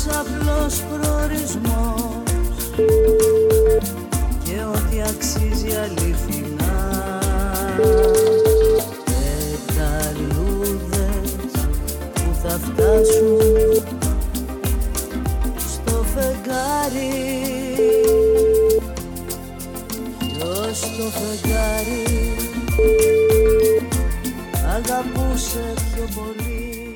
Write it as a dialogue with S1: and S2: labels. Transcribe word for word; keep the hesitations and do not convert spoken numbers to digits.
S1: απλός προορισμός και ό,τι αξίζει αληθινά. Πεταλούδες που θα φτάσουν στο φεγγάρι, ποιος το φεγγάρι αγαπούσε πιο πολύ.